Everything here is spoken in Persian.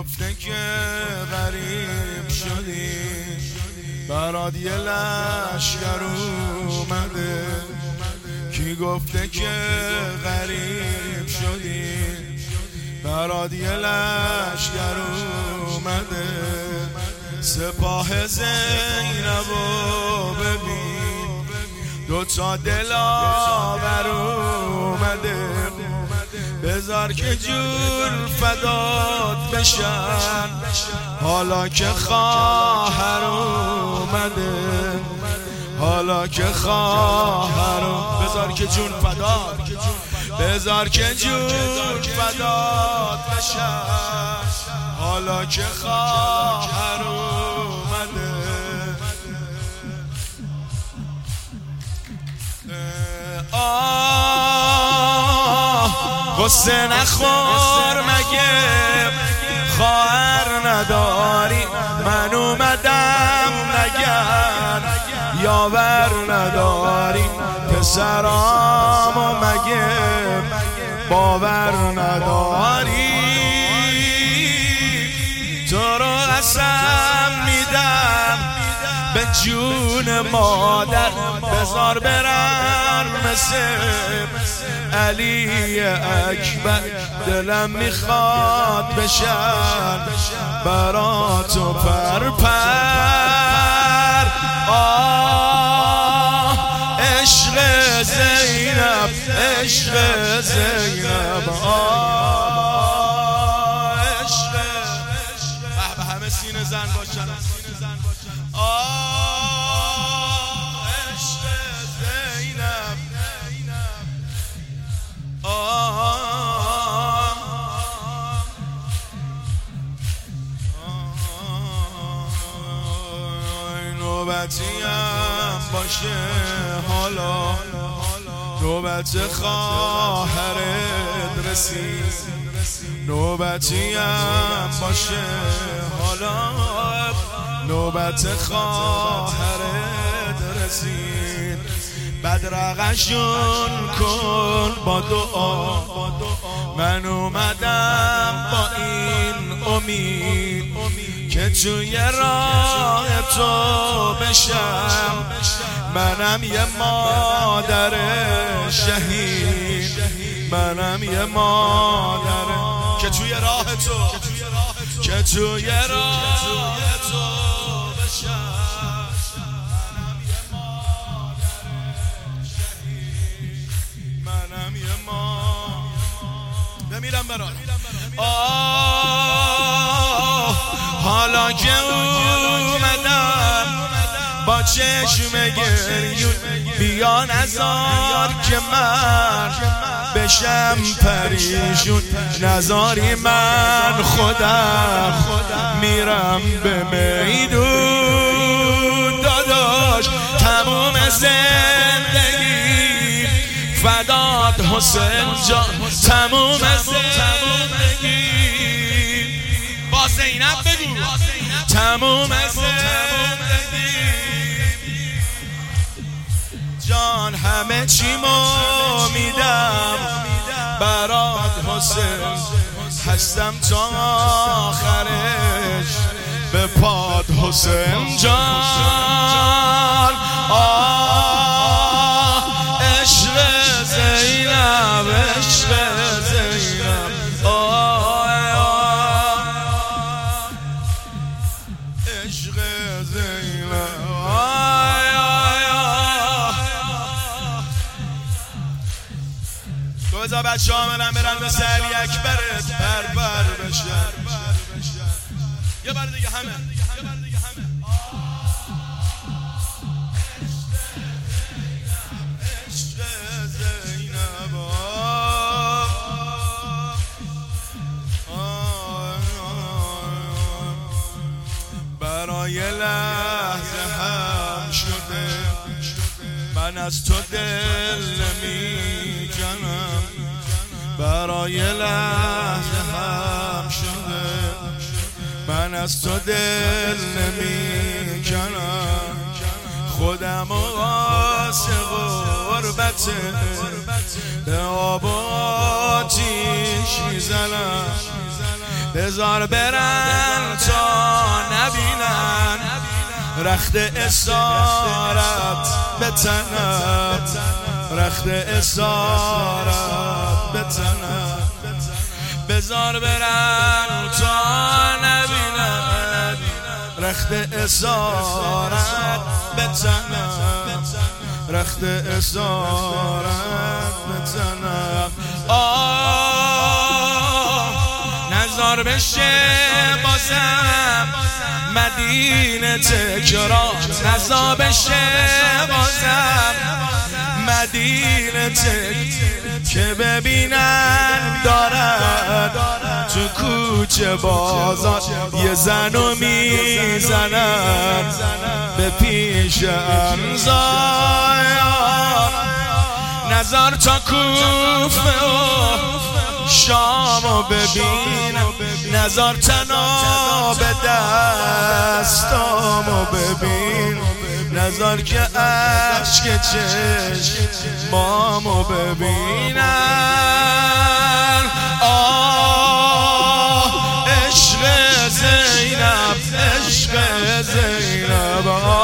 گفته که غریب شدی، برات یه لشکر اومده. کی گفته که غریب شدی، برات یه لشکر اومده. سپاه زینبو ببین، دوتا دلاور اومده. بذار که جون فدات بشن، حالا که خواهر اومده. حالا که خواهر، بذار که جون فدات، بذار که جون فدات بشن، حالا که خواهر اومده. غصه نخور مگه خواهر نداری، من اومدم نگر یاور نداری. پسرامو مگه باور نداری، تو رو قسم میدم به جون مادر. بذار برم مثل علی اکبر، دلم میخواد بشن برا تو پر پر. عشق زینب، عشق زینب، عشق. به همه سینه زن باشن. عشق زینب، نوبتیم باشه حالا، نوبت خواهرت رسید. نوبتیم باشه حالا، نوبت خواهرت رسید. بدرقشون کن با دعا، من اومدم با این امید که توی راه تو بشم. منم یه مادر شهید، منم یه مادر که توی راه تو، که توی راه تو بشم. منم یه مادر شهید، منم یه مادر بمیرم برات. حالا که اومدم با چشم گریون، بیا نذار که من بشم پریشون. نذاری من خودم میرم به میدون. داداش تموم زندگی فدات حسین جان، تموم زندگی. با زینب بگو تموم زندگی جان، همه چیمو میدم برات حسین. هستم تا آخرش به پاد حسین جان. عشق زینب، عشق زینب، عشق زینب. بذار بچه ها منم برن مثل علی اکبرت پر بشن. یه بار دیگه همه. عشق زینب، برای لحظه هم شده من از تو دل نمیکنم. برای لحظه هم شده من از تو دل نمیکنم. خودم واسه غربت به آب و آتیش میزنم. بذار برن تا نبینن رخت اسارت به تنم، رخت اسارت به تنم. بذار برن تا نبینن رخت اسارت به تنم، رخت اسارت به تنم. نظر بشه بازم مدینه تکرار، نظر بشه بازم مدینه که ببینن دارد تو کوچه بازار یه زنو میزنن به پیش انزار. نظر تا کوفه و شامو ببینم، نظر تناب دستامو ببین، نظر که عشق چشمامو ببینن. عشق زینب، عشق زینب،